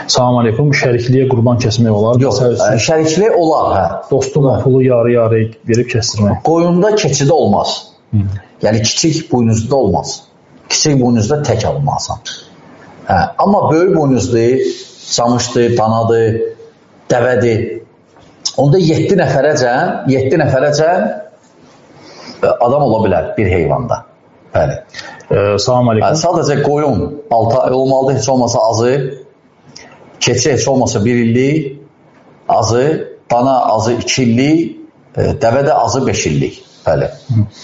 Salam aleykum. Şərikliyə qurban kəsmək olar? Yox, şərikliyə olar, hə. Dostuma pulu yarı-yarı verib kəsdirmək. Qoyunda keçidə olmaz. Yəni, kiçik buynuzda olmaz. Kiçik buynuzda tək alınmalısan. Hə. Amma böyük buynuzdur, camışdır, danadır, dəvədir. Onda 7 nəfərəcən adam ola bilər bir heyvanda. Bəli. Salam aleykum. Sadəcə qoyun 6 ay olmalıdır, heç olmasa azı. Keçi heç olmasa 1 illik azı. Dana azı 2 illik. Dəvə də azı 5 illik. Bəli.